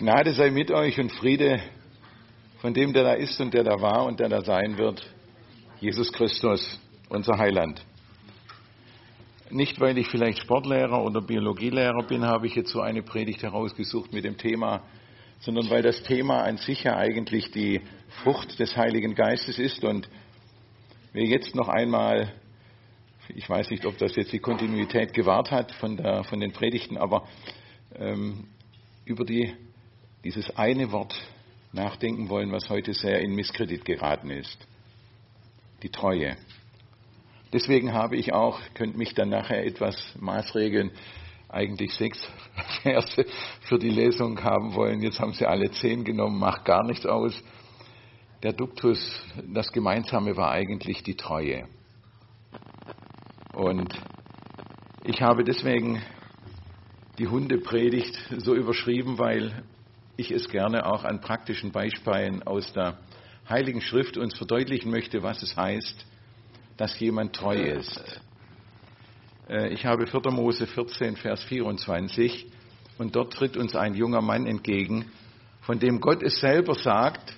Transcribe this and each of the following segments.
Gnade sei mit euch und Friede von dem, der da ist und der da war und der da sein wird, Jesus Christus, unser Heiland. Nicht, weil ich vielleicht Sportlehrer oder Biologielehrer bin, habe ich jetzt so eine Predigt herausgesucht mit dem Thema, sondern weil das Thema an sich ja eigentlich die Frucht des Heiligen Geistes ist und wir jetzt noch einmal, ich weiß nicht, ob das jetzt die Kontinuität gewahrt hat von den Predigten, aber über dieses eine Wort nachdenken wollen, was heute sehr in Misskredit geraten ist. Die Treue. Deswegen habe ich auch, könnt mich dann nachher etwas maßregeln, eigentlich 6 Verse für die Lesung haben wollen. Jetzt haben sie alle 10 genommen, macht gar nichts aus. Der Duktus, das Gemeinsame war eigentlich die Treue. Und ich habe deswegen die Hundepredigt so überschrieben, weil ich es gerne auch an praktischen Beispielen aus der Heiligen Schrift uns verdeutlichen möchte, was es heißt, dass jemand treu ist. Ich habe 4. Mose 14, Vers 24 und dort tritt uns ein junger Mann entgegen, von dem Gott es selber sagt,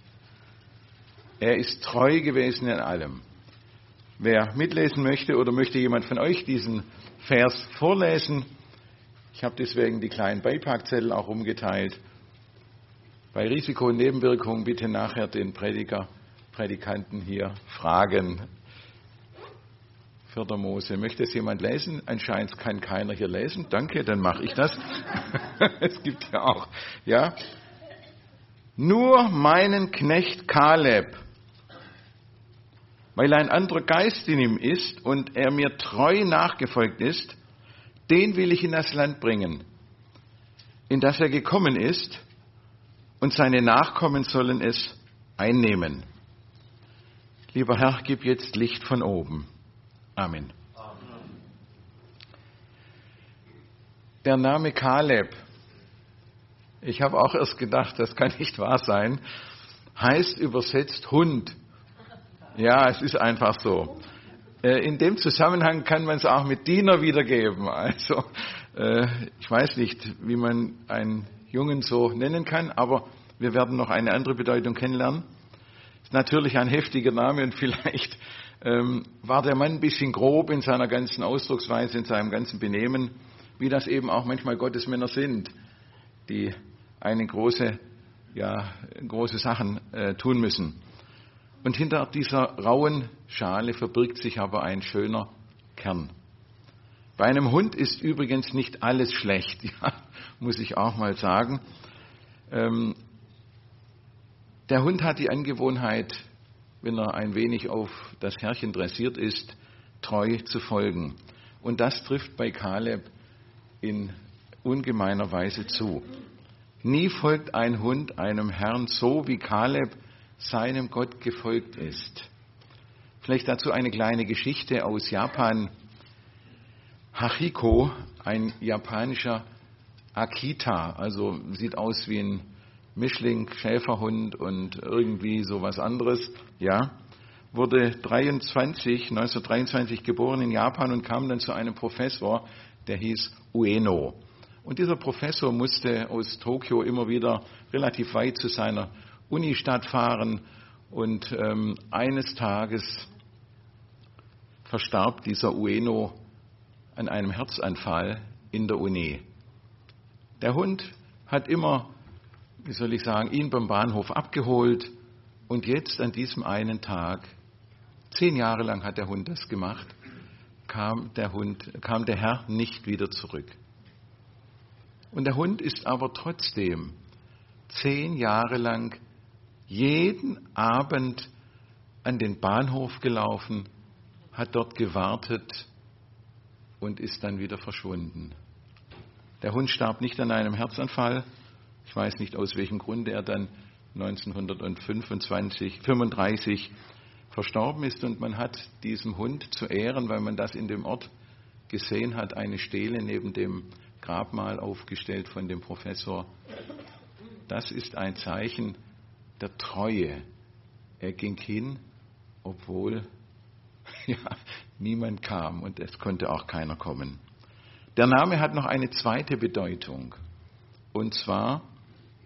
er ist treu gewesen in allem. Wer mitlesen möchte oder möchte jemand von euch diesen Vers vorlesen, ich habe deswegen die kleinen Beipackzettel auch umgeteilt. Bei Risiko und Nebenwirkungen bitte nachher den Predikanten hier fragen. 4. Mose. Möchte es jemand lesen? Anscheinend kann keiner hier lesen. Danke, dann mache ich das. Es gibt ja auch. Ja. Nur meinen Knecht Kaleb, weil ein anderer Geist in ihm ist und er mir treu nachgefolgt ist, den will ich in das Land bringen, in das er gekommen ist, und seine Nachkommen sollen es einnehmen. Lieber Herr, gib jetzt Licht von oben. Amen. Der Name Kaleb, ich habe auch erst gedacht, das kann nicht wahr sein, heißt übersetzt Hund. Ja, es ist einfach so. In dem Zusammenhang kann man es auch mit Diener wiedergeben. Also, ich weiß nicht, wie man einen Jungen so nennen kann, aber wir werden noch eine andere Bedeutung kennenlernen. Ist natürlich ein heftiger Name und vielleicht war der Mann ein bisschen grob in seiner ganzen Ausdrucksweise, in seinem ganzen Benehmen, wie das eben auch manchmal Gottesmänner sind, die große Sachen tun müssen. Und hinter dieser rauen Schale verbirgt sich aber ein schöner Kern. Bei einem Hund ist übrigens nicht alles schlecht, ja, muss ich auch mal sagen. Der Hund hat die Angewohnheit, wenn er ein wenig auf das Herrchen dressiert ist, treu zu folgen. Und das trifft bei Kaleb in ungemeiner Weise zu. Nie folgt ein Hund einem Herrn so, wie Kaleb seinem Gott gefolgt ist. Vielleicht dazu eine kleine Geschichte aus Japan. Hachiko, ein japanischer Akita, also sieht aus wie ein Mischling, Schäferhund und irgendwie sowas anderes, ja, wurde 1923 geboren in Japan und kam dann zu einem Professor, der hieß Ueno. Und dieser Professor musste aus Tokio immer wieder relativ weit zu seiner Unistadt fahren und eines Tages verstarb dieser Ueno an einem Herzanfall in der Uni. Der Hund hat immer, ihn beim Bahnhof abgeholt und jetzt an diesem einen Tag, 10 Jahre lang hat der Hund das gemacht, kam der Herr nicht wieder zurück. Und der Hund ist aber trotzdem 10 Jahre lang jeden Abend an den Bahnhof gelaufen, hat dort gewartet und ist dann wieder verschwunden. Der Hund starb nicht an einem Herzanfall. Ich weiß nicht, aus welchem Grunde er dann 1935 verstorben ist. Und man hat diesem Hund zu Ehren, weil man das in dem Ort gesehen hat, eine Stele neben dem Grabmal aufgestellt von dem Professor. Das ist ein Zeichen der Treue. Er ging hin, obwohl niemand kam und es konnte auch keiner kommen. Der Name hat noch eine zweite Bedeutung. Und zwar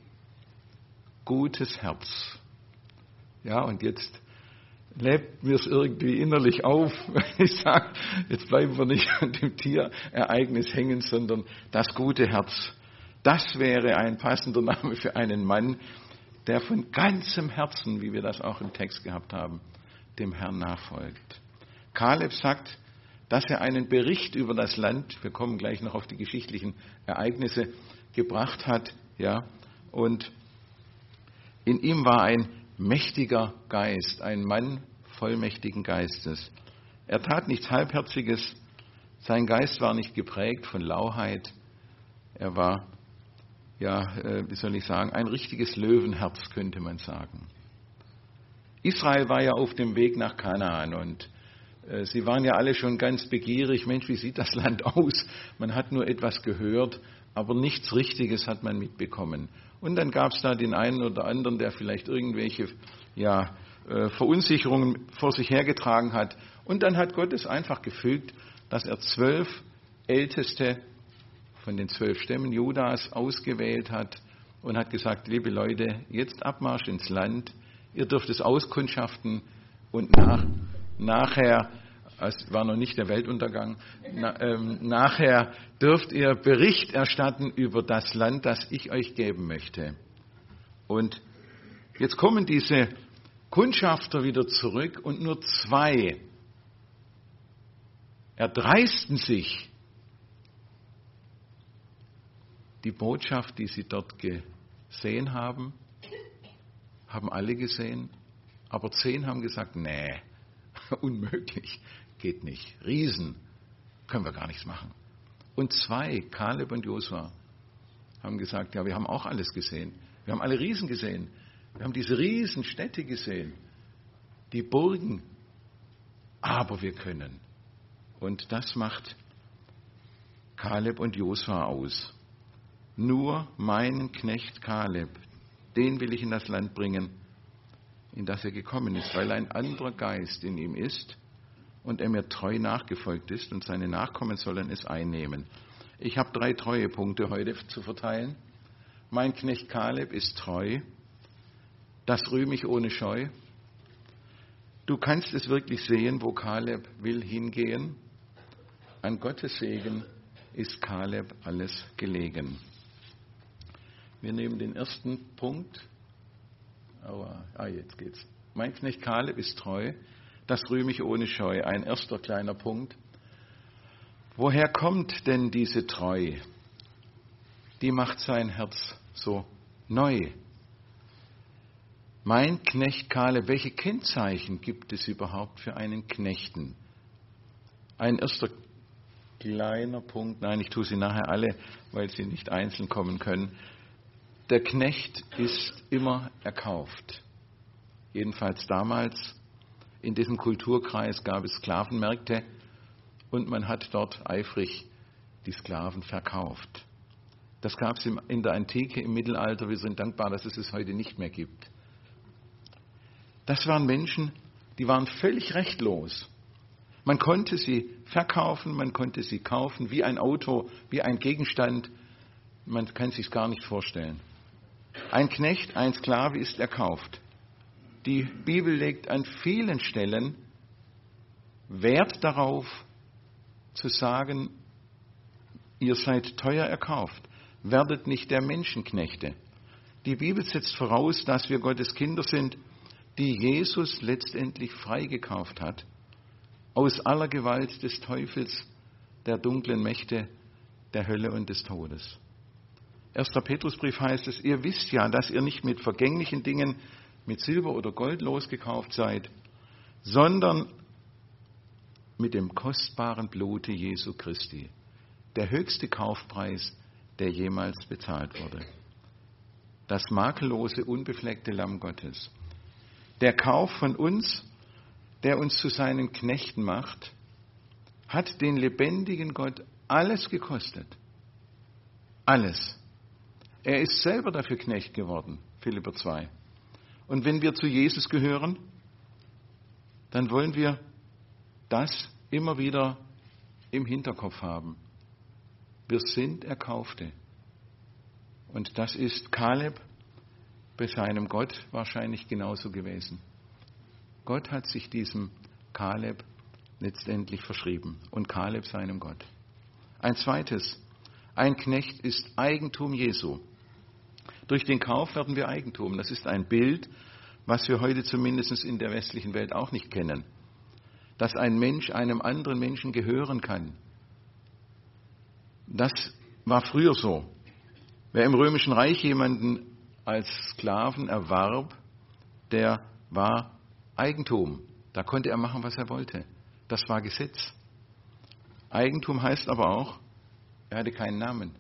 gutes Herz. Ja, und jetzt lebt mir es irgendwie innerlich auf, wenn ich sage, jetzt bleiben wir nicht an dem Tierereignis hängen, sondern das gute Herz. Das wäre ein passender Name für einen Mann, der von ganzem Herzen, wie wir das auch im Text gehabt haben, dem Herrn nachfolgt. Kaleb sagt, dass er einen Bericht über das Land, wir kommen gleich noch auf die geschichtlichen Ereignisse, gebracht hat, ja, und in ihm war ein mächtiger Geist, ein Mann vollmächtigen Geistes. Er tat nichts Halbherziges, sein Geist war nicht geprägt von Lauheit, er war, wie soll ich sagen, ein richtiges Löwenherz, könnte man sagen. Israel war ja auf dem Weg nach Kanaan und sie waren ja alle schon ganz begierig. Mensch, wie sieht das Land aus? Man hat nur etwas gehört, aber nichts Richtiges hat man mitbekommen. Und dann gab es da den einen oder anderen, der vielleicht irgendwelche Verunsicherungen vor sich hergetragen hat. Und dann hat Gott es einfach gefügt, dass er 12 Älteste von den 12 Stämmen Judas ausgewählt hat und hat gesagt, liebe Leute, jetzt Abmarsch ins Land, ihr dürft es auskundschaften und nachher, es war noch nicht der Weltuntergang, nachher dürft ihr Bericht erstatten über das Land, das ich euch geben möchte. Und jetzt kommen diese Kundschafter wieder zurück und nur 2 erdreisten sich, die Botschaft, die sie dort gesehen haben, haben alle gesehen, aber 10 haben gesagt, nee, unmöglich, geht nicht. Riesen, können wir gar nichts machen. Und 2, Kaleb und Josua, haben gesagt, ja, wir haben auch alles gesehen. Wir haben alle Riesen gesehen. Wir haben diese Riesenstädte gesehen, die Burgen, aber wir können. Und das macht Kaleb und Josua aus. Nur meinen Knecht Kaleb, den will ich in das Land bringen, in das er gekommen ist, weil ein anderer Geist in ihm ist und er mir treu nachgefolgt ist und seine Nachkommen sollen es einnehmen. Ich habe 3 Treuepunkte heute zu verteilen. Mein Knecht Kaleb ist treu, das rühme ich ohne Scheu. Du kannst es wirklich sehen, wo Kaleb will hingehen. An Gottes Segen ist Kaleb alles gelegen. Wir nehmen den ersten Punkt. Jetzt geht's. Mein Knecht Kaleb ist treu, das rühme ich ohne Scheu. Ein erster kleiner Punkt. Woher kommt denn diese Treu? Die macht sein Herz so neu. Mein Knecht Kaleb, welche Kennzeichen gibt es überhaupt für einen Knechten? Ein erster kleiner Punkt, nein, ich tue sie nachher alle, weil sie nicht einzeln kommen können. Der Knecht ist immer erkauft. Jedenfalls damals, in diesem Kulturkreis gab es Sklavenmärkte und man hat dort eifrig die Sklaven verkauft. Das gab es in der Antike, im Mittelalter. Wir sind dankbar, dass es es heute nicht mehr gibt. Das waren Menschen, die waren völlig rechtlos. Man konnte sie verkaufen, man konnte sie kaufen, wie ein Auto, wie ein Gegenstand. Man kann es sich gar nicht vorstellen. Ein Knecht, ein Sklave ist erkauft. Die Bibel legt an vielen Stellen Wert darauf, zu sagen, ihr seid teuer erkauft. Werdet nicht der Menschenknechte. Die Bibel setzt voraus, dass wir Gottes Kinder sind, die Jesus letztendlich freigekauft hat, aus aller Gewalt des Teufels, der dunklen Mächte, der Hölle und des Todes. 1. Petrusbrief heißt es, ihr wisst ja, dass ihr nicht mit vergänglichen Dingen, mit Silber oder Gold losgekauft seid, sondern mit dem kostbaren Blute Jesu Christi, der höchste Kaufpreis, der jemals bezahlt wurde. Das makellose, unbefleckte Lamm Gottes. Der Kauf von uns, der uns zu seinen Knechten macht, hat den lebendigen Gott alles gekostet. Alles. Er ist selber dafür Knecht geworden, Philipper 2. Und wenn wir zu Jesus gehören, dann wollen wir das immer wieder im Hinterkopf haben. Wir sind Erkaufte. Und das ist Kaleb bei seinem Gott wahrscheinlich genauso gewesen. Gott hat sich diesem Kaleb letztendlich verschrieben und Kaleb seinem Gott. Ein zweites, ein Knecht ist Eigentum Jesu. Durch den Kauf werden wir Eigentum. Das ist ein Bild, was wir heute zumindest in der westlichen Welt auch nicht kennen. Dass ein Mensch einem anderen Menschen gehören kann. Das war früher so. Wer im Römischen Reich jemanden als Sklaven erwarb, der war Eigentum. Da konnte er machen, was er wollte. Das war Gesetz. Eigentum heißt aber auch, er hatte keinen Namen.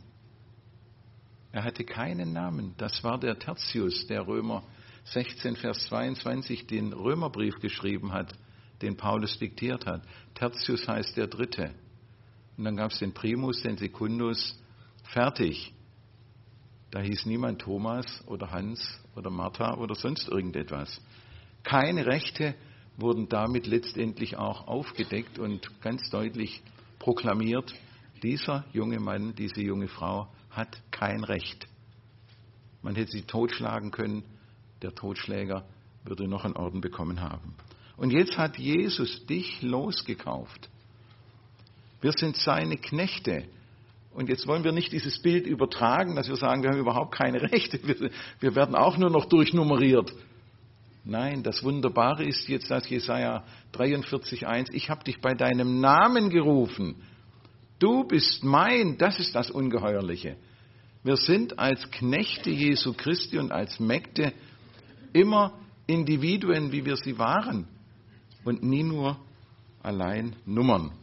Er hatte keinen Namen. Das war der Tertius, der Römer 16, Vers 22, den Römerbrief geschrieben hat, den Paulus diktiert hat. Tertius heißt der Dritte. Und dann gab es den Primus, den Secundus, fertig. Da hieß niemand Thomas oder Hans oder Martha oder sonst irgendetwas. Keine Rechte wurden damit letztendlich auch aufgedeckt und ganz deutlich proklamiert, dieser junge Mann, diese junge Frau hat kein Recht. Man hätte sie totschlagen können, der Totschläger würde noch einen Orden bekommen haben. Und jetzt hat Jesus dich losgekauft. Wir sind seine Knechte. Und jetzt wollen wir nicht dieses Bild übertragen, dass wir sagen, wir haben überhaupt keine Rechte, wir werden auch nur noch durchnummeriert. Nein, das Wunderbare ist jetzt, dass Jesaja 43,1, ich habe dich bei deinem Namen gerufen. Du bist mein, das ist das Ungeheuerliche. Wir sind als Knechte Jesu Christi und als Mägde immer Individuen, wie wir sie waren und nie nur allein Nummern.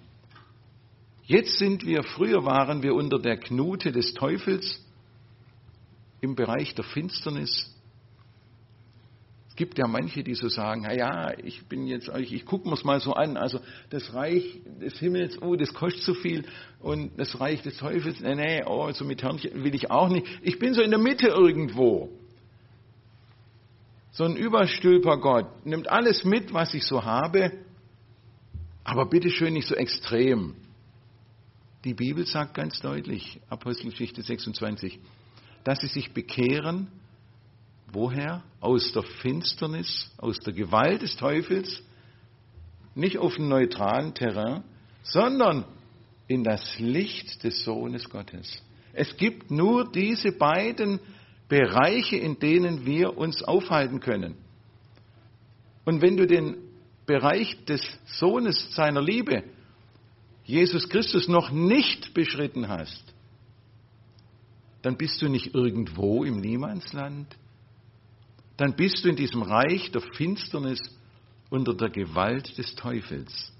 Jetzt früher waren wir unter der Knute des Teufels im Bereich der Finsternis. Es gibt ja manche, die so sagen, naja, ich gucke mir es mal so an, also das Reich des Himmels, das kostet so viel und das Reich des Teufels, so mit Herrn will ich auch nicht. Ich bin so in der Mitte irgendwo. So ein Überstülper Gott, nimmt alles mit, was ich so habe, aber bitteschön nicht so extrem. Die Bibel sagt ganz deutlich, Apostelgeschichte 26, dass sie sich bekehren, woher? Aus der Finsternis, aus der Gewalt des Teufels, nicht auf dem neutralen Terrain, sondern in das Licht des Sohnes Gottes. Es gibt nur diese beiden Bereiche, in denen wir uns aufhalten können. Und wenn du den Bereich des Sohnes seiner Liebe, Jesus Christus, noch nicht beschritten hast, dann bist du nicht irgendwo im Niemandsland. Dann bist du in diesem Reich der Finsternis unter der Gewalt des Teufels.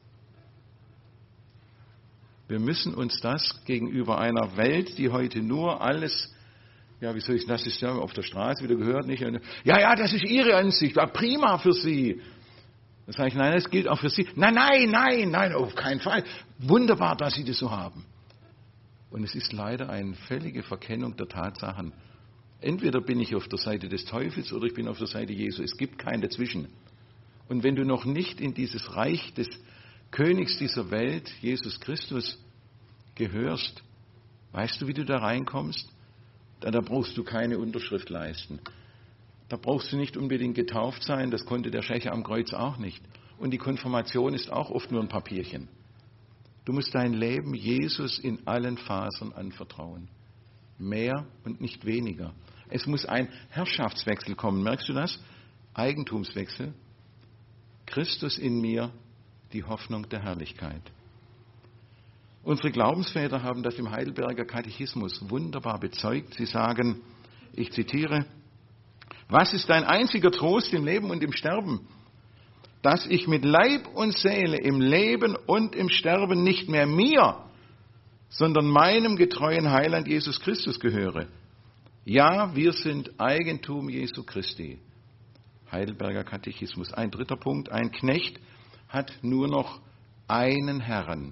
Wir müssen uns das gegenüber einer Welt, die heute nur alles, das ist ja auf der Straße wieder gehört, nicht? Ja, das ist Ihre Ansicht, war prima für Sie. Dann sage ich, nein, das gilt auch für Sie. Nein, auf keinen Fall. Wunderbar, dass Sie das so haben. Und es ist leider eine völlige Verkennung der Tatsachen. Entweder bin ich auf der Seite des Teufels oder ich bin auf der Seite Jesu. Es gibt kein Dazwischen. Und wenn du noch nicht in dieses Reich des Königs dieser Welt, Jesus Christus, gehörst, weißt du, wie du da reinkommst? Da brauchst du keine Unterschrift leisten. Da brauchst du nicht unbedingt getauft sein, das konnte der Schächer am Kreuz auch nicht. Und die Konfirmation ist auch oft nur ein Papierchen. Du musst dein Leben Jesus in allen Fasern anvertrauen. Mehr und nicht weniger. Es muss ein Herrschaftswechsel kommen. Merkst du das? Eigentumswechsel. Christus in mir, die Hoffnung der Herrlichkeit. Unsere Glaubensväter haben das im Heidelberger Katechismus wunderbar bezeugt. Sie sagen, ich zitiere, was ist dein einziger Trost im Leben und im Sterben? Dass ich mit Leib und Seele im Leben und im Sterben nicht mehr mir, sondern meinem getreuen Heiland Jesus Christus gehöre. Ja, wir sind Eigentum Jesu Christi. Heidelberger Katechismus. Ein dritter Punkt, ein Knecht hat nur noch einen Herrn.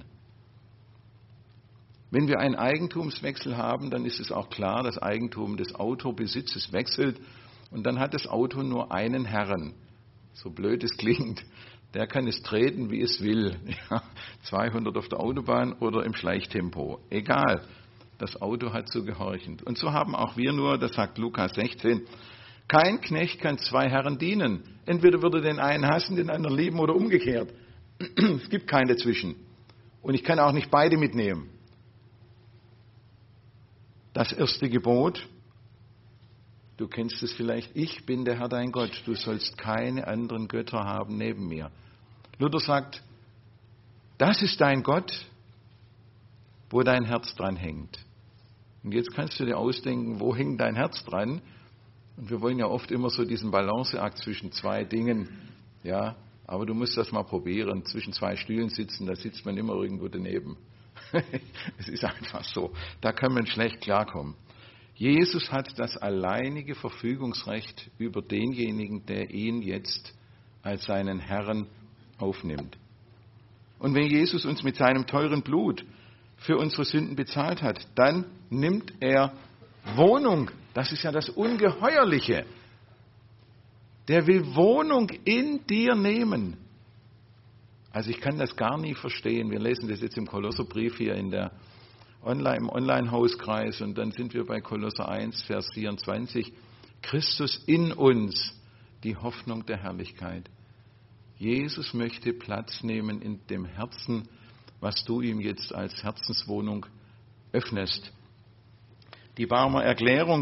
Wenn wir einen Eigentumswechsel haben, dann ist es auch klar, das Eigentum des Autobesitzes wechselt und dann hat das Auto nur einen Herrn. So blöd es klingt, der kann es treten, wie es will. 200 auf der Autobahn oder im Schleichtempo. Egal, das Auto hat zu gehorchen. Und so haben auch wir nur, das sagt Lukas 16, Kein Knecht kann zwei Herren dienen. Entweder würde den einen hassen, den anderen lieben oder umgekehrt. Es gibt keinen dazwischen. Und ich kann auch nicht beide mitnehmen. Das erste Gebot, du kennst es vielleicht, ich bin der Herr dein Gott, du sollst keine anderen Götter haben neben mir. Luther sagt, das ist dein Gott, wo dein Herz dran hängt. Und jetzt kannst du dir ausdenken, wo hängt dein Herz dran? Und wir wollen ja oft immer so diesen Balanceakt zwischen zwei Dingen, ja, aber du musst das mal probieren, zwischen zwei Stühlen sitzen, da sitzt man immer irgendwo daneben. Es ist einfach so, da kann man schlecht klarkommen. Jesus hat das alleinige Verfügungsrecht über denjenigen, der ihn jetzt als seinen Herrn aufnimmt. Und wenn Jesus uns mit seinem teuren Blut für unsere Sünden bezahlt hat, dann nimmt er Wohnung. Das ist ja das Ungeheuerliche. Der will Wohnung in dir nehmen. Also ich kann das gar nie verstehen. Wir lesen das jetzt im Kolosserbrief hier im Online-Hauskreis und dann sind wir bei Kolosser 1, Vers 24. Christus in uns, die Hoffnung der Herrlichkeit. Jesus möchte Platz nehmen in dem Herzen, was du ihm jetzt als Herzenswohnung öffnest. Die Barmer Erklärung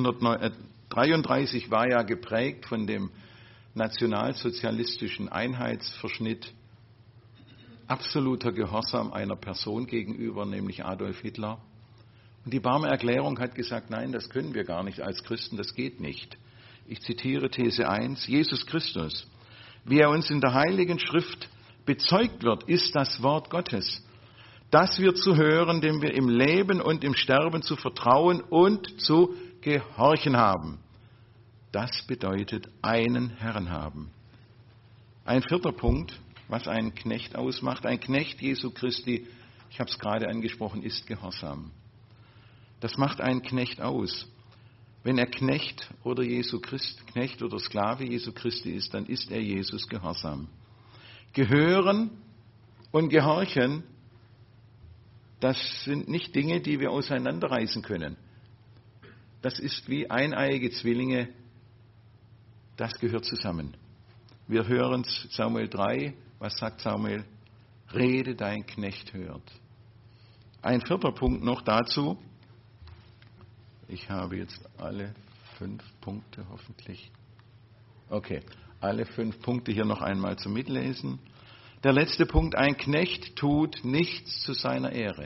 1933 war ja geprägt von dem nationalsozialistischen Einheitsverschnitt. Absoluter Gehorsam einer Person gegenüber, nämlich Adolf Hitler. Und die Barmer Erklärung hat gesagt, nein, das können wir gar nicht als Christen, das geht nicht. Ich zitiere These 1, Jesus Christus, wie er uns in der Heiligen Schrift bezeugt wird, ist das Wort Gottes, das wir zu hören, dem wir im Leben und im Sterben zu vertrauen und zu gehorchen haben. Das bedeutet einen Herrn haben. Ein vierter Punkt, was einen Knecht ausmacht. Ein Knecht Jesu Christi, ich habe es gerade angesprochen, ist Gehorsam. Das macht einen Knecht aus. Wenn er Knecht oder Knecht oder Sklave Jesu Christi ist, dann ist er Jesus gehorsam. Gehören und gehorchen, das sind nicht Dinge, die wir auseinanderreißen können. Das ist wie eineiige Zwillinge, das gehört zusammen. Wir hören Samuel 3, was sagt Samuel? Rede, dein Knecht hört. Ein vierter Punkt noch dazu. Ich habe jetzt alle 5 Punkte hoffentlich. Okay, alle 5 Punkte hier noch einmal zum Mitlesen. Der letzte Punkt, ein Knecht tut nichts zu seiner Ehre.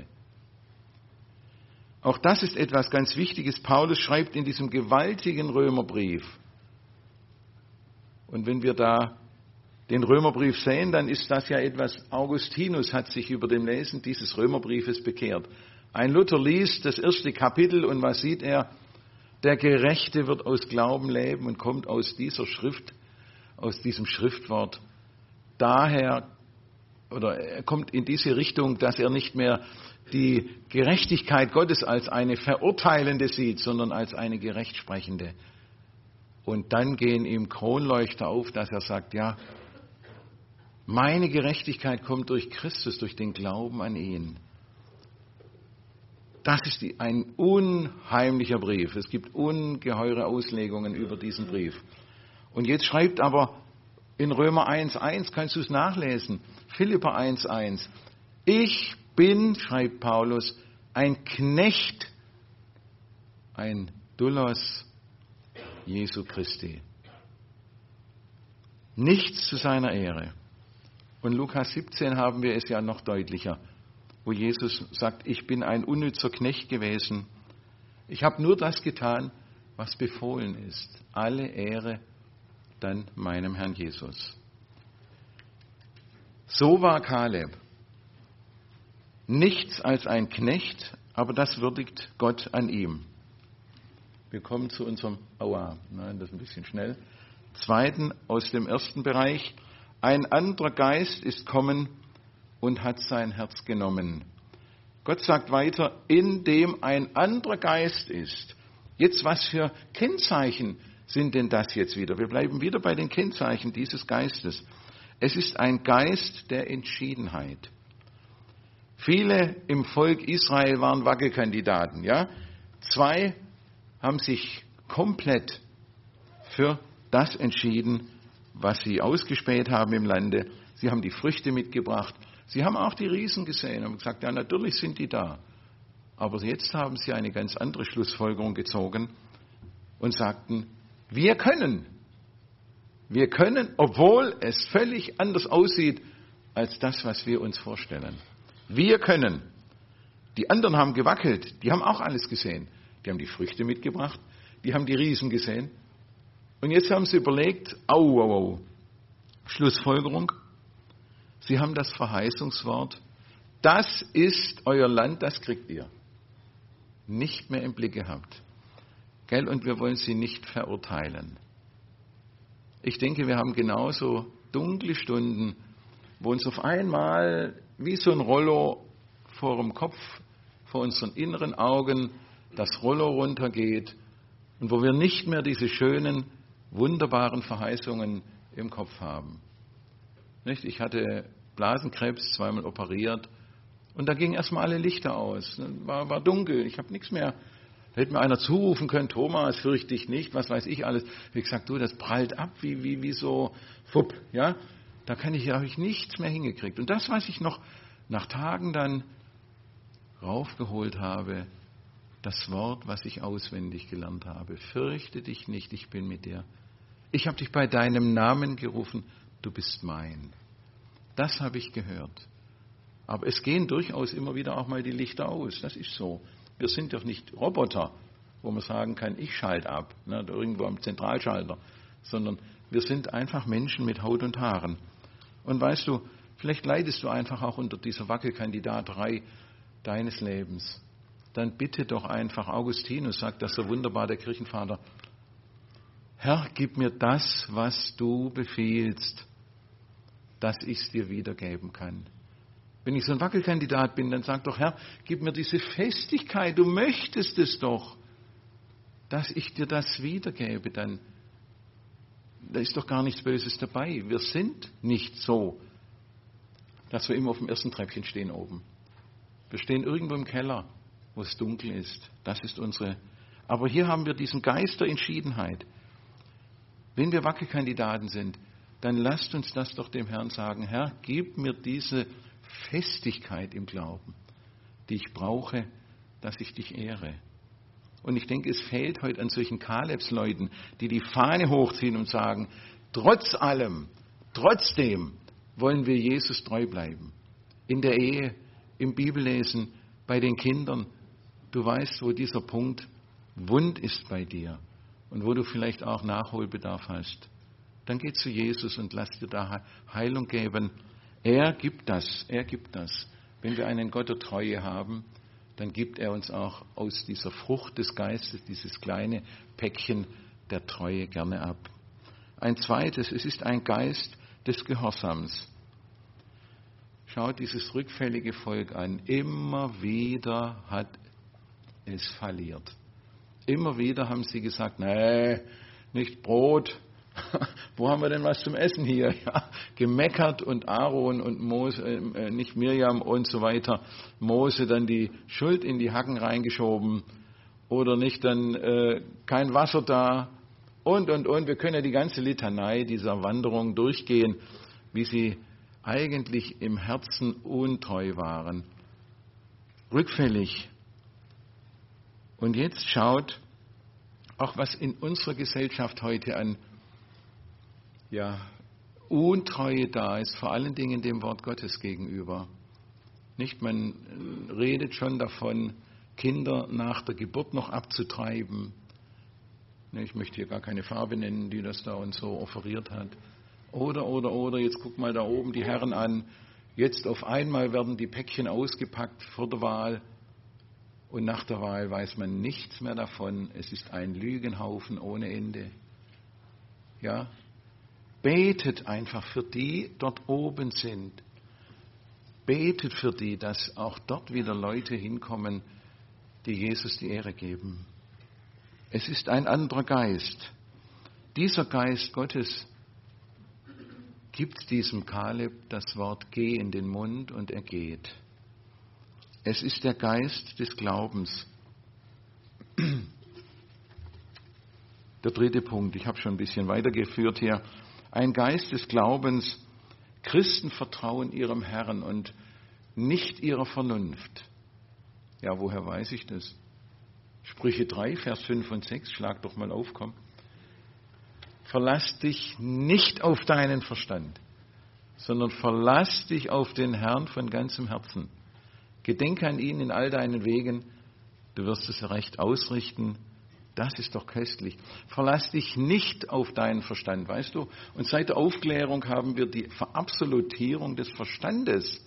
Auch das ist etwas ganz Wichtiges. Paulus schreibt in diesem gewaltigen Römerbrief. Und wenn wir da den Römerbrief sehen, dann ist das ja etwas, Augustinus hat sich über dem Lesen dieses Römerbriefes bekehrt. Ein Luther liest das erste Kapitel und was sieht er? Der Gerechte wird aus Glauben leben und kommt aus dieser Schrift, aus diesem Schriftwort daher, oder er kommt in diese Richtung, dass er nicht mehr die Gerechtigkeit Gottes als eine verurteilende sieht, sondern als eine gerechtsprechende. Und dann gehen ihm Kronleuchter auf, dass er sagt, ja, meine Gerechtigkeit kommt durch Christus, durch den Glauben an ihn. Das ist ein unheimlicher Brief. Es gibt ungeheure Auslegungen über diesen Brief. Und jetzt schreibt aber in Römer 1,1, kannst du es nachlesen, Philipper 1,1, ich bin, schreibt Paulus, ein Knecht, ein Doulos Jesu Christi. Nichts zu seiner Ehre. Und Lukas 17 haben wir es ja noch deutlicher, wo Jesus sagt, ich bin ein unnützer Knecht gewesen. Ich habe nur das getan, was befohlen ist. Alle Ehre dann meinem Herrn Jesus. So war Kaleb. Nichts als ein Knecht, aber das würdigt Gott an ihm. Wir kommen zu unserem, nein, das ist ein bisschen schnell. Zweiten aus dem ersten Bereich. Ein anderer Geist ist kommen und hat sein Herz genommen. Gott sagt weiter, in dem ein anderer Geist ist. Jetzt, was für Kennzeichen sind denn das jetzt wieder? Wir bleiben wieder bei den Kennzeichen dieses Geistes. Es ist ein Geist der Entschiedenheit. Viele im Volk Israel waren Wackelkandidaten. Ja? 2 haben sich komplett für das entschieden, was sie ausgespäht haben im Lande. Sie haben die Früchte mitgebracht. Sie haben auch die Riesen gesehen und gesagt, ja, natürlich sind die da. Aber jetzt haben sie eine ganz andere Schlussfolgerung gezogen und sagten, wir können, obwohl es völlig anders aussieht als das, was wir uns vorstellen. Wir können. Die anderen haben gewackelt, die haben auch alles gesehen. Die haben die Früchte mitgebracht, die haben die Riesen gesehen. Und jetzt haben sie überlegt, Schlussfolgerung, sie haben das Verheißungswort, das ist euer Land, das kriegt ihr. Nicht mehr im Blick gehabt. Gell? Und wir wollen sie nicht verurteilen. Ich denke, wir haben genauso dunkle Stunden, wo uns auf einmal wie so ein Rollo vor dem Kopf, vor unseren inneren Augen, das Rollo runtergeht und wo wir nicht mehr diese schönen, wunderbaren Verheißungen im Kopf haben. Nicht? Ich hatte Blasenkrebs, 2-mal operiert und da gingen erstmal alle Lichter aus. War dunkel, ich habe nichts mehr. Da hätte mir einer zurufen können, Thomas, fürchte dich nicht, was weiß ich alles. Ich gesagt, du, das prallt ab wie so Fupp, ja. Da habe ich nichts mehr hingekriegt. Und das, was ich noch nach Tagen dann raufgeholt habe, das Wort, was ich auswendig gelernt habe, fürchte dich nicht, ich bin mit dir. Ich habe dich bei deinem Namen gerufen, du bist mein. Das habe ich gehört. Aber es gehen durchaus immer wieder auch mal die Lichter aus, das ist so. Wir sind doch nicht Roboter, wo man sagen kann, ich schalte ab, ne, irgendwo am Zentralschalter, sondern wir sind einfach Menschen mit Haut und Haaren. Und weißt du, vielleicht leidest du einfach auch unter dieser Wackelkandidaterei deines Lebens. Dann bitte doch einfach, Augustinus sagt das so wunderbar, der Kirchenvater, Herr, gib mir das, was du befiehlst, dass ich es dir wiedergeben kann. Wenn ich so ein Wackelkandidat bin, dann sag doch, Herr, gib mir diese Festigkeit, du möchtest es doch, dass ich dir das wiedergebe, dann da ist doch gar nichts Böses dabei. Wir sind nicht so, dass wir immer auf dem ersten Treppchen stehen oben. Wir stehen irgendwo im Keller, wo es dunkel ist. Das ist unsere. Aber hier haben wir diesen Geist der Entschiedenheit. Wenn wir Wackelkandidaten sind, dann lasst uns das doch dem Herrn sagen. Herr, gib mir diese Festigkeit im Glauben, die ich brauche, dass ich dich ehre. Und ich denke, es fehlt heute an solchen Kalebsleuten, die die Fahne hochziehen und sagen, trotz allem, trotzdem wollen wir Jesus treu bleiben. In der Ehe, im Bibellesen, bei den Kindern. Du weißt, wo dieser Punkt wund ist bei dir und wo du vielleicht auch Nachholbedarf hast. Dann geh zu Jesus und lass dir da Heilung geben. Er gibt das, er gibt das. Wenn wir einen Gott der Treue haben, dann gibt er uns auch aus dieser Frucht des Geistes, dieses kleine Päckchen der Treue gerne ab. Ein zweites, es ist ein Geist des Gehorsams. Schaut dieses rückfällige Volk an. Immer wieder hat es falliert. Immer wieder haben sie gesagt, nee, nicht Brot. Wo haben wir denn was zum Essen hier? Ja, gemeckert und Aaron und Mose, nicht Mirjam und so weiter, Mose dann die Schuld in die Hacken reingeschoben oder nicht dann kein Wasser da und. Wir können ja die ganze Litanei dieser Wanderung durchgehen, wie sie eigentlich im Herzen untreu waren, rückfällig. Und jetzt schaut auch, was in unserer Gesellschaft heute an Untreue da ist, vor allen Dingen dem Wort Gottes gegenüber. Nicht, man redet schon davon, Kinder nach der Geburt noch abzutreiben. Ich möchte hier gar keine Farbe nennen, die das da uns so offeriert hat. Oder, jetzt guck mal da oben die Herren an. Jetzt auf einmal werden die Päckchen ausgepackt vor der Wahl und nach der Wahl weiß man nichts mehr davon. Es ist ein Lügenhaufen ohne Ende. Ja, betet einfach für die dort oben sind. Betet für die, dass auch dort wieder Leute hinkommen, die Jesus die Ehre geben. Es ist ein anderer Geist. Dieser Geist Gottes gibt diesem Kaleb das Wort Geh in den Mund und er geht. Es ist der Geist des Glaubens. Der dritte Punkt, ich habe schon ein bisschen weitergeführt hier. Ein Geist des Glaubens. Christen vertrauen ihrem Herrn und nicht ihrer Vernunft. Ja, woher weiß ich das? Sprüche 3, Vers 5 und 6, schlag doch mal auf, komm. Verlass dich nicht auf deinen Verstand, sondern verlass dich auf den Herrn von ganzem Herzen. Gedenke an ihn in all deinen Wegen, du wirst es recht ausrichten. Das ist doch köstlich. Verlass dich nicht auf deinen Verstand, weißt du? Und seit der Aufklärung haben wir die Verabsolutierung des Verstandes.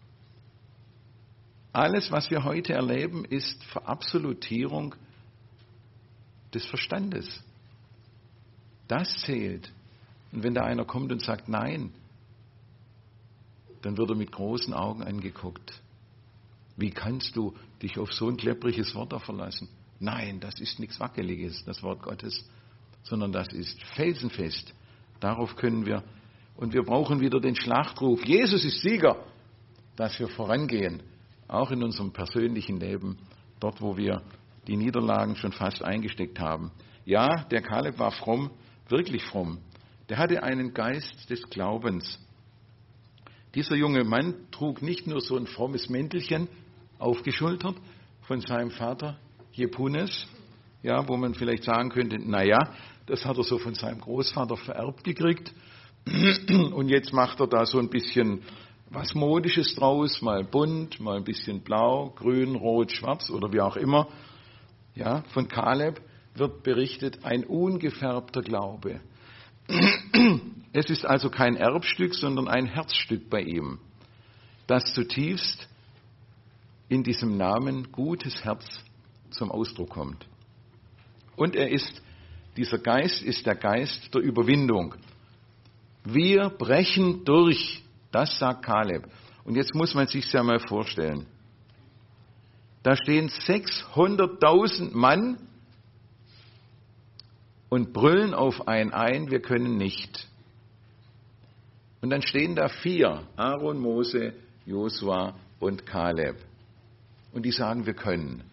Alles, was wir heute erleben, ist Verabsolutierung des Verstandes. Das zählt. Und wenn da einer kommt und sagt Nein, dann wird er mit großen Augen angeguckt. Wie kannst du dich auf so ein kleppriges Wort da verlassen? Nein, das ist nichts Wackeliges, das Wort Gottes, sondern das ist felsenfest. Darauf können wir, und wir brauchen wieder den Schlachtruf, Jesus ist Sieger, dass wir vorangehen, auch in unserem persönlichen Leben, dort wo wir die Niederlagen schon fast eingesteckt haben. Ja, der Kaleb war fromm, wirklich fromm. Der hatte einen Geist des Glaubens. Dieser junge Mann trug nicht nur so ein frommes Mäntelchen aufgeschultert von seinem Vater Jepunes, ja, wo man vielleicht sagen könnte, naja, das hat er so von seinem Großvater vererbt gekriegt und jetzt macht er da so ein bisschen was Modisches draus, mal bunt, mal ein bisschen blau, grün, rot, schwarz oder wie auch immer. Ja, von Kaleb wird berichtet, ein ungefärbter Glaube. Es ist also kein Erbstück, sondern ein Herzstück bei ihm, das zutiefst in diesem Namen gutes Herz zum Ausdruck kommt. Und dieser Geist ist der Geist der Überwindung. Wir brechen durch, das sagt Kaleb. Und jetzt muss man sich ja mal vorstellen. Da stehen 600.000 Mann und brüllen auf einen ein, wir können nicht. Und dann stehen da 4, Aaron, Mose, Josua und Kaleb. Und die sagen, wir können.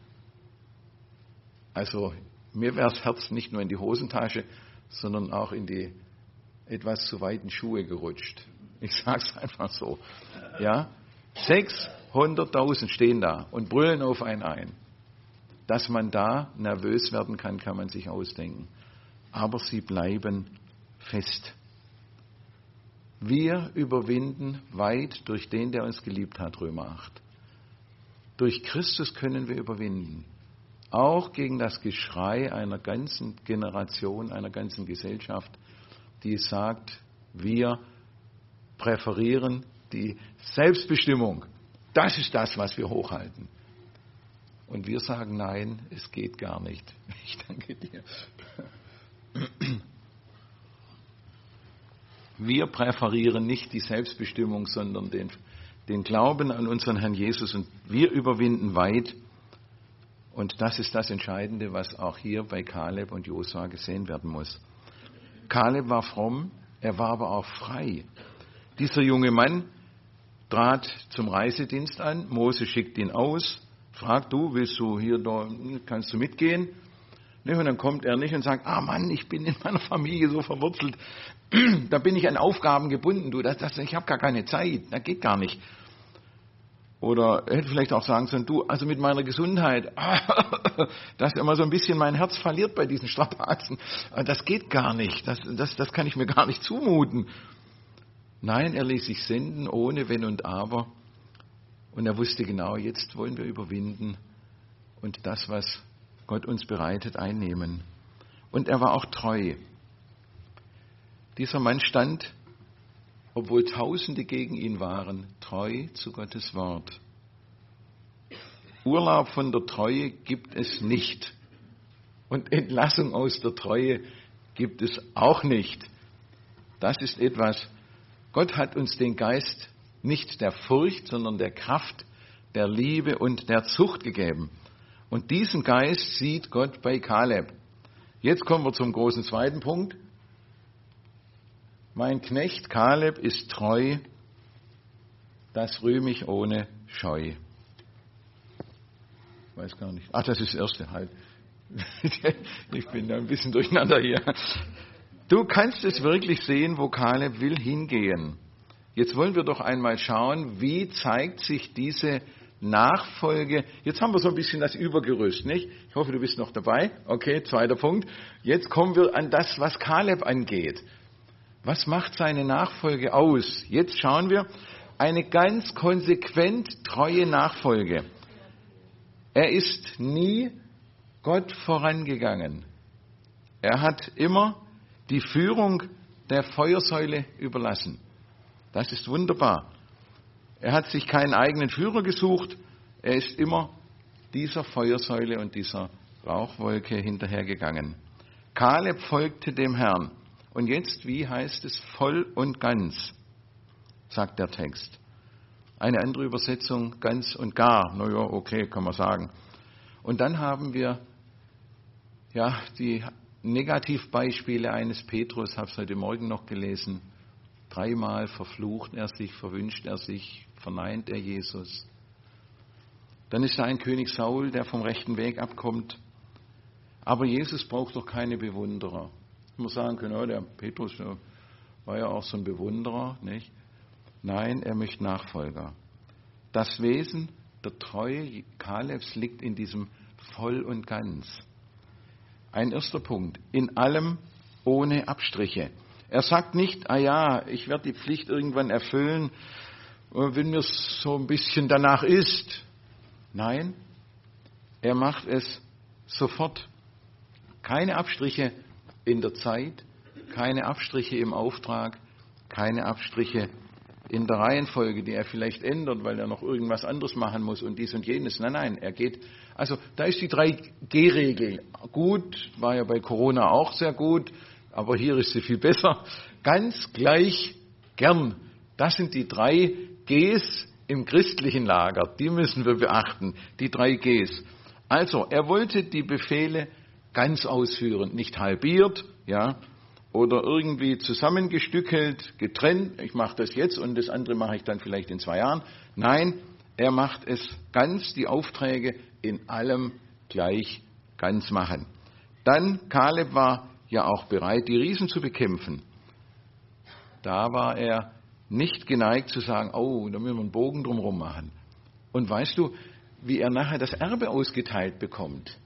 Also mir wäre das Herz nicht nur in die Hosentasche, sondern auch in die etwas zu weiten Schuhe gerutscht. Ich sage es einfach so. Ja? 600.000 stehen da und brüllen auf einen ein. Dass man da nervös werden kann, kann man sich ausdenken. Aber sie bleiben fest. Wir überwinden weit durch den, der uns geliebt hat, Römer 8. Durch Christus können wir überwinden. Auch gegen das Geschrei einer ganzen Generation, einer ganzen Gesellschaft, die sagt, wir präferieren die Selbstbestimmung. Das ist das, was wir hochhalten. Und wir sagen, nein, es geht gar nicht. Ich danke dir. Wir präferieren nicht die Selbstbestimmung, sondern den Glauben an unseren Herrn Jesus. Und wir überwinden weit. Und das ist das Entscheidende, was auch hier bei Kaleb und Josua gesehen werden muss. Kaleb war fromm, er war aber auch frei. Dieser junge Mann trat zum Reisedienst an, Mose schickt ihn aus, fragt, du, willst du hier, kannst du mitgehen? Und dann kommt er nicht und sagt, Mann, ich bin in meiner Familie so verwurzelt, da bin ich an Aufgaben gebunden, ich habe gar keine Zeit, das geht gar nicht. Oder er hätte vielleicht auch sagen sollen, du, also mit meiner Gesundheit, dass immer so ein bisschen mein Herz verliert bei diesen Strapazen, das geht gar nicht, das kann ich mir gar nicht zumuten. Nein, er ließ sich senden, ohne Wenn und Aber. Und er wusste genau, jetzt wollen wir überwinden und das, was Gott uns bereitet, einnehmen. Und er war auch treu. Dieser Mann stand, obwohl Tausende gegen ihn waren, treu zu Gottes Wort. Urlaub von der Treue gibt es nicht. Und Entlassung aus der Treue gibt es auch nicht. Das ist etwas, Gott hat uns den Geist nicht der Furcht, sondern der Kraft, der Liebe und der Zucht gegeben. Und diesen Geist sieht Gott bei Kaleb. Jetzt kommen wir zum großen zweiten Punkt. Mein Knecht Kaleb ist treu, das rühme ich ohne Scheu. Ich weiß gar nicht. Das ist das erste halt. Ich bin da ein bisschen durcheinander hier. Du kannst es wirklich sehen, wo Kaleb will hingehen. Jetzt wollen wir doch einmal schauen, wie zeigt sich diese Nachfolge. Jetzt haben wir so ein bisschen das Übergerüst, nicht? Ich hoffe, du bist noch dabei. Okay, zweiter Punkt. Jetzt kommen wir an das, was Kaleb angeht. Was macht seine Nachfolge aus? Jetzt schauen wir eine ganz konsequent treue Nachfolge. Er ist nie Gott vorangegangen. Er hat immer die Führung der Feuersäule überlassen. Das ist wunderbar. Er hat sich keinen eigenen Führer gesucht. Er ist immer dieser Feuersäule und dieser Rauchwolke hinterhergegangen. Kaleb folgte dem Herrn. Und jetzt, wie heißt es, voll und ganz, sagt der Text. Eine andere Übersetzung, ganz und gar. Na ja, okay, kann man sagen. Und dann haben wir die Negativbeispiele eines Petrus, habe es heute Morgen noch gelesen. 3-mal verflucht er sich, verwünscht er sich, verneint er Jesus. Dann ist da ein König Saul, der vom rechten Weg abkommt. Aber Jesus braucht doch keine Bewunderer. Ich muss sagen können, der Petrus war ja auch so ein Bewunderer, nicht? Nein, er möchte Nachfolger. Das Wesen der Treue Kalebs liegt in diesem voll und ganz. Ein erster Punkt, in allem ohne Abstriche. Er sagt nicht, ich werde die Pflicht irgendwann erfüllen, wenn mir so ein bisschen danach ist. Nein, er macht es sofort. Keine Abstriche in der Zeit, keine Abstriche im Auftrag, keine Abstriche in der Reihenfolge, die er vielleicht ändert, weil er noch irgendwas anderes machen muss und dies und jenes. Nein, er geht. Also da ist die 3G-Regel. Gut, war ja bei Corona auch sehr gut, aber hier ist sie viel besser. Ganz gleich gern. Das sind die 3 Gs im christlichen Lager. Die müssen wir beachten. Die 3 Gs. Also, er wollte die Befehle ganz ausführen, nicht halbiert, oder irgendwie zusammengestückelt, getrennt. Ich mache das jetzt und das andere mache ich dann vielleicht in 2 Jahren. Nein, er macht es ganz, die Aufträge in allem gleich ganz machen. Dann, Kaleb war ja auch bereit, die Riesen zu bekämpfen. Da war er nicht geneigt zu sagen, da müssen wir einen Bogen drumherum machen. Und weißt du, wie er nachher das Erbe ausgeteilt bekommt?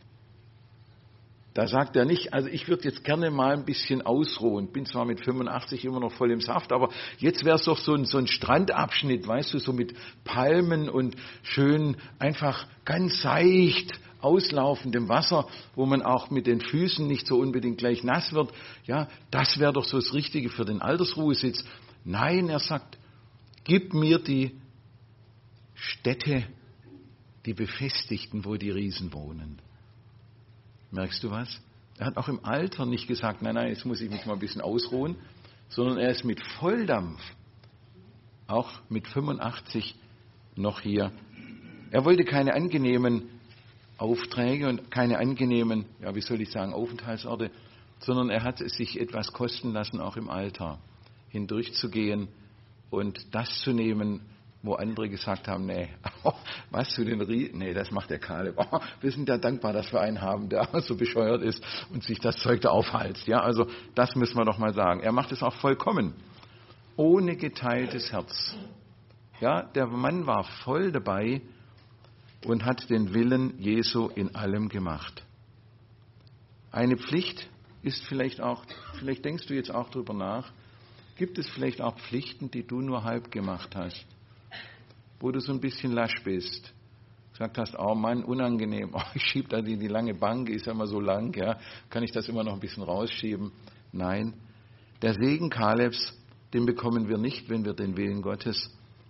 Da sagt er nicht, also ich würde jetzt gerne mal ein bisschen ausruhen, bin zwar mit 85 immer noch voll im Saft, aber jetzt wäre es doch so ein Strandabschnitt, weißt du, so mit Palmen und schön einfach ganz seicht auslaufendem Wasser, wo man auch mit den Füßen nicht so unbedingt gleich nass wird. Ja, das wäre doch so das Richtige für den Altersruhesitz. Nein, er sagt, gib mir die Städte, die Befestigten, wo die Riesen wohnen. Merkst du was? Er hat auch im Alter nicht gesagt, nein, jetzt muss ich mich mal ein bisschen ausruhen, sondern er ist mit Volldampf, auch mit 85 noch hier. Er wollte keine angenehmen Aufträge und keine angenehmen, Aufenthaltsorte, sondern er hat es sich etwas kosten lassen, auch im Alter hindurchzugehen und das zu nehmen, wo andere gesagt haben, was für den Riesen, das macht der Kaleb. Wir sind ja dankbar, dass wir einen haben, der so bescheuert ist und sich das Zeug da aufhalst. Ja, also das müssen wir doch mal sagen. Er macht es auch vollkommen, ohne geteiltes Herz. Ja, der Mann war voll dabei und hat den Willen Jesu in allem gemacht. Eine Pflicht ist vielleicht denkst du jetzt auch drüber nach, gibt es vielleicht auch Pflichten, die du nur halb gemacht hast? Wo du so ein bisschen lasch bist. Gesagt hast, Mann, unangenehm, ich schiebe da die lange Bank, ist ja immer so lang, kann ich das immer noch ein bisschen rausschieben? Nein, der Segen Kalebs, den bekommen wir nicht, wenn wir den Willen Gottes,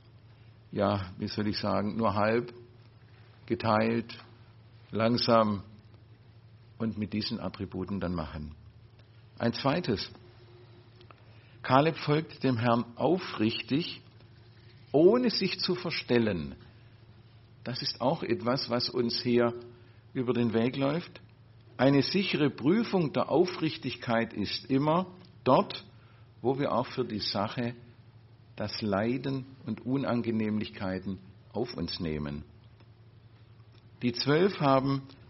nur halb, geteilt, langsam und mit diesen Attributen dann machen. Ein zweites, Kaleb folgt dem Herrn aufrichtig, ohne sich zu verstellen. Das ist auch etwas, was uns hier über den Weg läuft. Eine sichere Prüfung der Aufrichtigkeit ist immer dort, wo wir auch für die Sache das Leiden und Unangenehmlichkeiten auf uns nehmen. Die 12 haben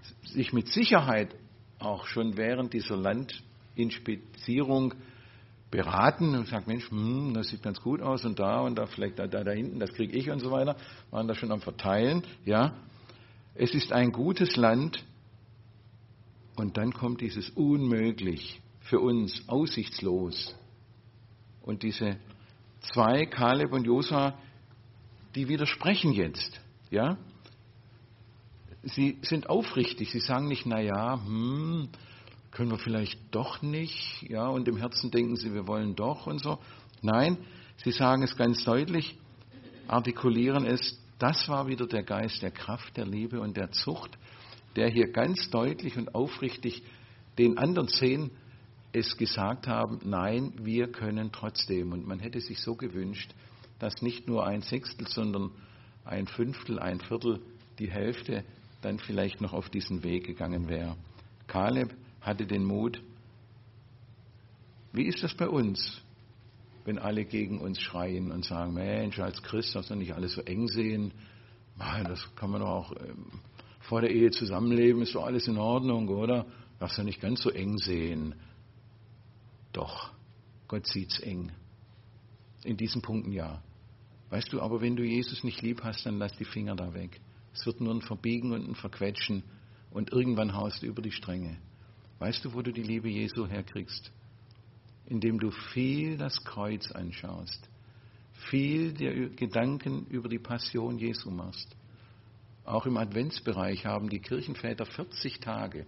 sich mit Sicherheit auch schon während dieser Landinspizierung beraten und sagt, Mensch, das sieht ganz gut aus und da vielleicht da hinten, das kriege ich und so weiter, waren da schon am Verteilen. Ja, es ist ein gutes Land und dann kommt dieses Unmöglich für uns, aussichtslos. Und diese zwei, Kaleb und Josua, die widersprechen jetzt. Ja, sie sind aufrichtig, sie sagen nicht, können wir vielleicht doch nicht, ja, und im Herzen denken sie, wir wollen doch und so. Nein, sie sagen es ganz deutlich, artikulieren es, das war wieder der Geist der Kraft, der Liebe und der Zucht, der hier ganz deutlich und aufrichtig den anderen 10 es gesagt haben, nein, wir können trotzdem. Und man hätte sich so gewünscht, dass nicht nur 1/6, sondern 1/5, 1/4, die Hälfte dann vielleicht noch auf diesen Weg gegangen wäre. Kaleb hatte den Mut. Wie ist das bei uns, wenn alle gegen uns schreien und sagen, Mensch, als Christ darfst du nicht alles so eng sehen. Das kann man doch auch vor der Ehe zusammenleben, ist doch alles in Ordnung, oder? Darfst du nicht ganz so eng sehen. Doch, Gott sieht's eng. In diesen Punkten ja. Weißt du, aber wenn du Jesus nicht lieb hast, dann lass die Finger da weg. Es wird nur ein Verbiegen und ein Verquetschen und irgendwann haust du über die Stränge. Weißt du, wo du die Liebe Jesu herkriegst? Indem du viel das Kreuz anschaust, viel dir Gedanken über die Passion Jesu machst. Auch im Adventsbereich haben die Kirchenväter 40 Tage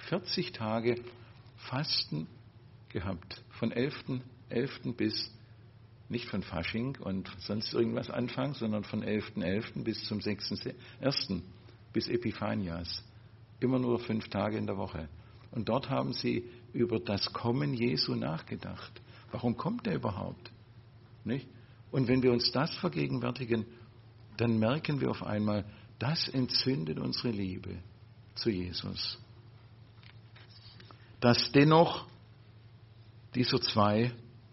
Fasten gehabt. Von 11.11. bis, nicht von Fasching und sonst irgendwas Anfang, sondern von 11.11. bis zum 6.1. bis Epiphanias. Immer nur 5 Tage in der Woche. Und dort haben sie über das Kommen Jesu nachgedacht. Warum kommt er überhaupt? Nicht? Und wenn wir uns das vergegenwärtigen, dann merken wir auf einmal, das entzündet unsere Liebe zu Jesus. Dass dennoch dieser 2,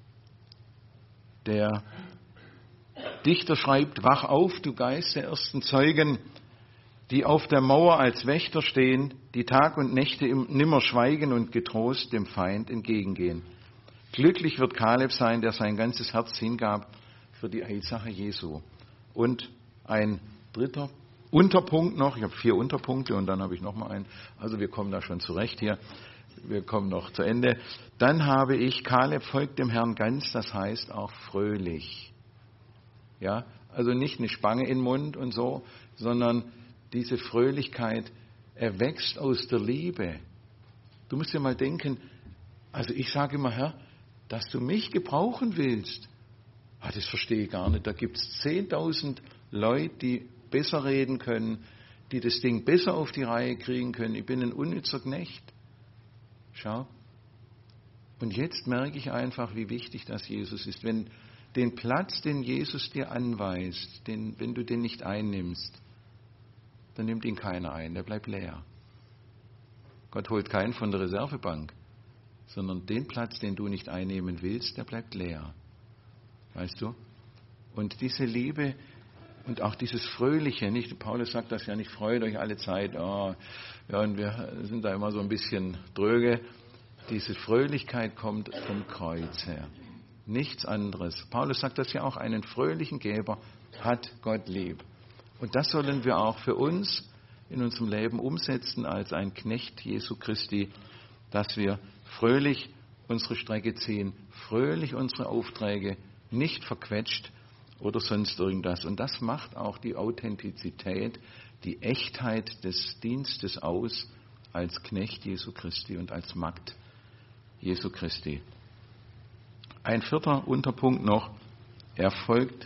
der Dichter schreibt, wach auf, du Geist der ersten Zeugen, die auf der Mauer als Wächter stehen, die Tag und Nächte nimmer schweigen und getrost dem Feind entgegengehen. Glücklich wird Kaleb sein, der sein ganzes Herz hingab für die Heilsache Jesu. Und ein dritter Unterpunkt noch, ich habe 4 Unterpunkte und dann habe ich noch mal einen, also wir kommen da schon zurecht hier, wir kommen noch zu Ende. Dann habe ich, Kaleb folgt dem Herrn ganz, das heißt auch fröhlich. Ja, also nicht eine Spange in den Mund und so, sondern diese Fröhlichkeit erwächst aus der Liebe. Du musst dir mal denken, also ich sage immer, Herr, dass du mich gebrauchen willst, das verstehe ich gar nicht. Da gibt es 10.000 Leute, die besser reden können, die das Ding besser auf die Reihe kriegen können. Ich bin ein unnützer Knecht. Schau. Und jetzt merke ich einfach, wie wichtig das Jesus ist. Wenn den Platz, den Jesus dir anweist, wenn du den nicht einnimmst, dann nimmt ihn keiner ein, der bleibt leer. Gott holt keinen von der Reservebank, sondern den Platz, den du nicht einnehmen willst, der bleibt leer. Weißt du? Und diese Liebe und auch dieses Fröhliche, nicht? Paulus sagt das ja nicht, freut euch alle Zeit, ja, und wir sind da immer so ein bisschen dröge. Diese Fröhlichkeit kommt vom Kreuz her. Nichts anderes. Paulus sagt das ja auch, einen fröhlichen Geber hat Gott lieb. Und das sollen wir auch für uns in unserem Leben umsetzen als ein Knecht Jesu Christi, dass wir fröhlich unsere Strecke ziehen, fröhlich unsere Aufträge, nicht verquetscht oder sonst irgendwas. Und das macht auch die Authentizität, die Echtheit des Dienstes aus als Knecht Jesu Christi und als Magd Jesu Christi. Ein 4. Unterpunkt noch, er folgt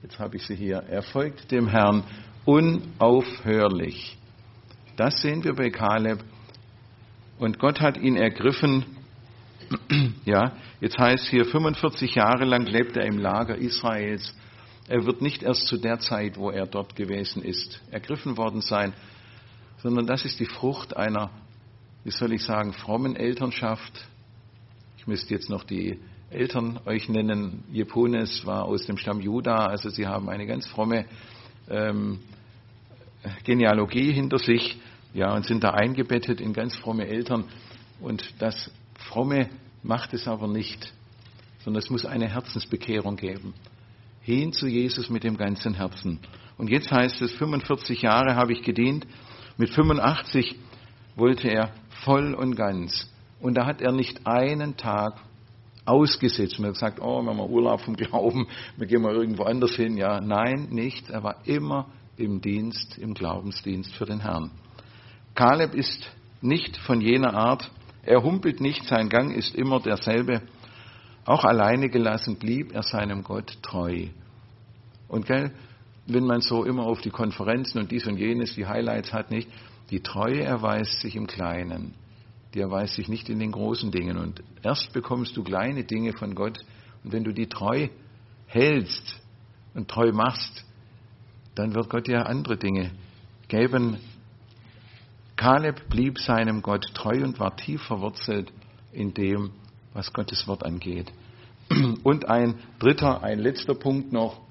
dem Herrn unaufhörlich. Das sehen wir bei Kaleb. Und Gott hat ihn ergriffen. Ja, jetzt heißt hier, 45 Jahre lang lebt er im Lager Israels. Er wird nicht erst zu der Zeit, wo er dort gewesen ist, ergriffen worden sein, sondern das ist die Frucht einer, wie soll ich sagen, frommen Elternschaft. Ich müsste jetzt noch die Eltern euch nennen. Jepunes war aus dem Stamm Juda, also sie haben eine ganz fromme Genealogie hinter sich. Ja, und sind da eingebettet in ganz fromme Eltern. Und das Fromme macht es aber nicht, sondern es muss eine Herzensbekehrung geben. Hin zu Jesus mit dem ganzen Herzen. Und jetzt heißt es, 45 Jahre habe ich gedient. Mit 85 wollte er voll und ganz. Und da hat er nicht einen Tag ausgesetzt. Man hat gesagt, oh, wir haben Urlaub vom Glauben, wir gehen mal irgendwo anders hin. Ja, nein, nicht. Er war immer im Dienst, im Glaubensdienst für den Herrn. Kaleb ist nicht von jener Art. Er humpelt nicht, sein Gang ist immer derselbe. Auch alleine gelassen blieb er seinem Gott treu. Und wenn man so immer auf die Konferenzen und dies und jenes, die Highlights hat, nicht, die Treue erweist sich im Kleinen. Die erweist sich nicht in den großen Dingen. Und erst bekommst du kleine Dinge von Gott. Und wenn du die treu hältst und treu machst, dann wird Gott dir andere Dinge geben. Kaleb blieb seinem Gott treu und war tief verwurzelt in dem, was Gottes Wort angeht. Und ein letzter Punkt noch.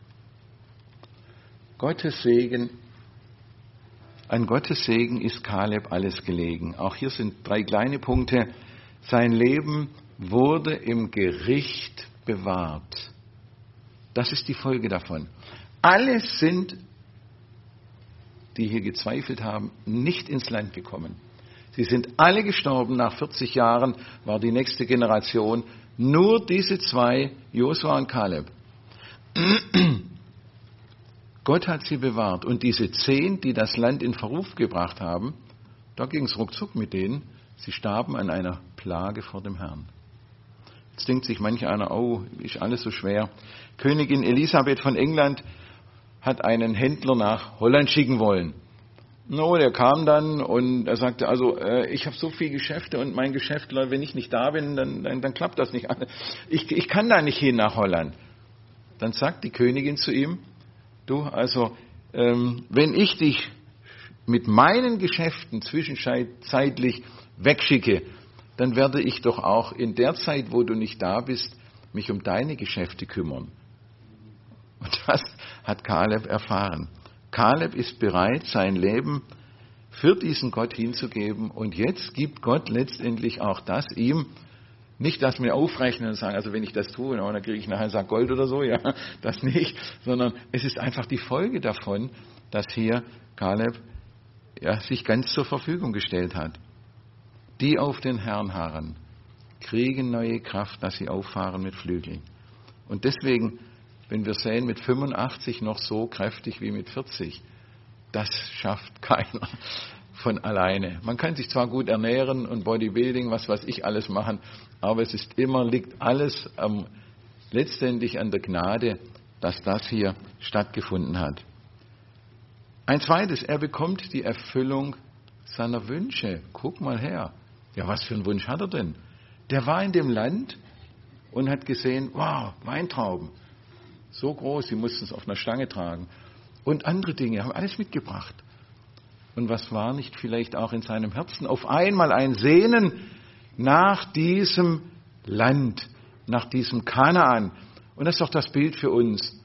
An Gottes Segen ist Kaleb alles gelegen. Auch hier sind 3 kleine Punkte. Sein Leben wurde im Gericht bewahrt. Das ist die Folge davon. Alle sind, die hier gezweifelt haben, nicht ins Land gekommen. Sie sind alle gestorben. Nach 40 Jahren war die nächste Generation nur diese 2, Josua und Kaleb. Gott hat sie bewahrt. Und diese 10, die das Land in Verruf gebracht haben, da ging es ruckzuck mit denen. Sie starben an einer Plage vor dem Herrn. Jetzt denkt sich manch einer, oh, ist alles so schwer. Königin Elisabeth von England hat einen Händler nach Holland schicken wollen. No, der kam dann und er sagte, also ich habe so viele Geschäfte und mein Geschäft, wenn ich nicht da bin, dann klappt das nicht. Ich kann da nicht hin nach Holland. Dann sagt die Königin zu ihm, du, also wenn ich dich mit meinen Geschäften zwischenzeitlich wegschicke, dann werde ich doch auch in der Zeit, wo du nicht da bist, mich um deine Geschäfte kümmern. Und das hat Kaleb erfahren. Kaleb ist bereit, sein Leben für diesen Gott hinzugeben. Und jetzt gibt Gott letztendlich auch das ihm. Nicht, dass wir aufrechnen und sagen, also wenn ich das tue, dann kriege ich nachher einen Sack Gold oder so, ja, das nicht. Sondern es ist einfach die Folge davon, dass hier Kaleb sich ganz zur Verfügung gestellt hat. Die auf den Herrn harren, kriegen neue Kraft, dass sie auffahren mit Flügeln. Und deswegen, wenn wir sehen, mit 85 noch so kräftig wie mit 40, das schafft keiner von alleine. Man kann sich zwar gut ernähren und Bodybuilding, was weiß ich alles machen, aber es ist liegt alles letztendlich an der Gnade, dass das hier stattgefunden hat. Ein zweites, er bekommt die Erfüllung seiner Wünsche. Guck mal her. Ja, was für einen Wunsch hat er denn? Der war in dem Land und hat gesehen, wow, Weintrauben. So groß, sie mussten es auf einer Stange tragen. Und andere Dinge, haben alles mitgebracht. Und was war nicht vielleicht auch in seinem Herzen? Auf einmal ein Sehnen nach diesem Land, nach diesem Kanaan. Und das ist doch das Bild für uns.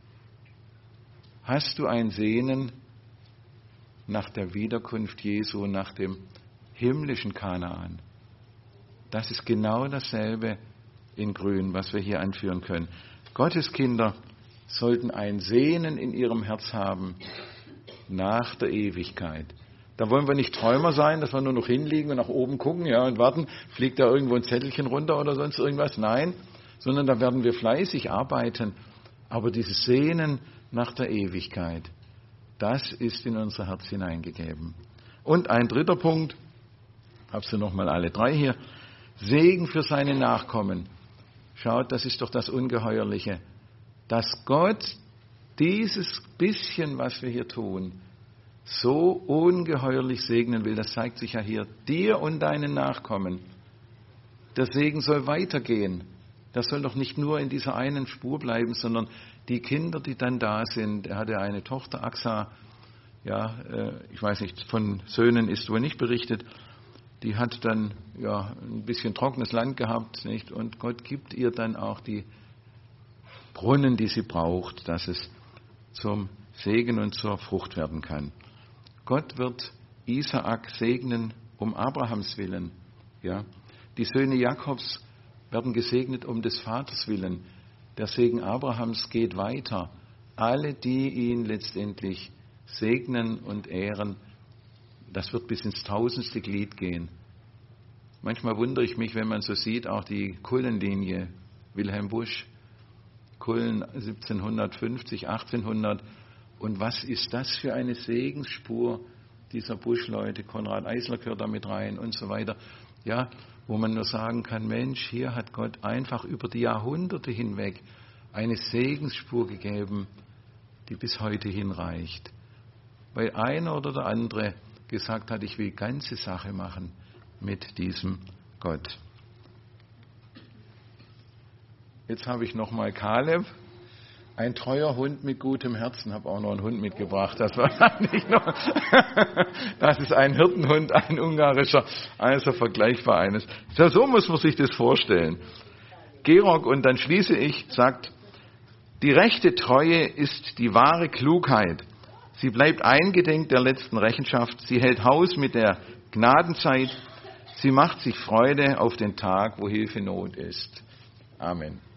Hast du ein Sehnen nach der Wiederkunft Jesu, nach dem himmlischen Kanaan? Das ist genau dasselbe in Grün, was wir hier anführen können. Gottes Kinder sollten ein Sehnen in ihrem Herz haben nach der Ewigkeit. Da wollen wir nicht Träumer sein, dass wir nur noch hinliegen und nach oben gucken, ja, und warten, fliegt da irgendwo ein Zettelchen runter oder sonst irgendwas. Nein, sondern da werden wir fleißig arbeiten. Aber dieses Sehnen nach der Ewigkeit, das ist in unser Herz hineingegeben. Und ein dritter Punkt, hab's du nochmal alle 3 hier, Segen für seine Nachkommen. Schaut, das ist doch das Ungeheuerliche, dass Gott dieses bisschen, was wir hier tun, so ungeheuerlich segnen will. Das zeigt sich ja hier, dir und deinen Nachkommen. Der Segen soll weitergehen. Das soll doch nicht nur in dieser einen Spur bleiben, sondern die Kinder, die dann da sind. Er hatte eine Tochter, Axa, ja, ich weiß nicht, von Söhnen ist wohl nicht berichtet. Die hat dann ein bisschen trockenes Land gehabt, nicht? Und Gott gibt ihr dann auch die Brunnen, die sie braucht, dass es zum Segen und zur Frucht werden kann. Gott wird Isaak segnen um Abrahams willen. Ja. Die Söhne Jakobs werden gesegnet um des Vaters willen. Der Segen Abrahams geht weiter. Alle, die ihn letztendlich segnen und ehren, das wird bis ins 1000. Glied gehen. Manchmal wundere ich mich, wenn man so sieht, auch die Kullenlinie, Wilhelm Busch, Kullen 1750, 1800. Und was ist das für eine Segensspur dieser Buschleute? Konrad Eisler gehört da mit rein und so weiter. Ja, wo man nur sagen kann, Mensch, hier hat Gott einfach über die Jahrhunderte hinweg eine Segensspur gegeben, die bis heute hinreicht. Weil einer oder der andere gesagt hat, ich will ganze Sache machen mit diesem Gott. Jetzt habe ich nochmal Kaleb, ein treuer Hund mit gutem Herzen, habe auch noch einen Hund mitgebracht. Das war nicht noch. Das ist ein Hirtenhund, ein ungarischer, also vergleichbar eines. So muss man sich das vorstellen. Georg, und dann schließe ich, sagt, die rechte Treue ist die wahre Klugheit. Sie bleibt eingedenk der letzten Rechenschaft. Sie hält Haus mit der Gnadenzeit. Sie macht sich Freude auf den Tag, wo Hilfe Not ist. Amen.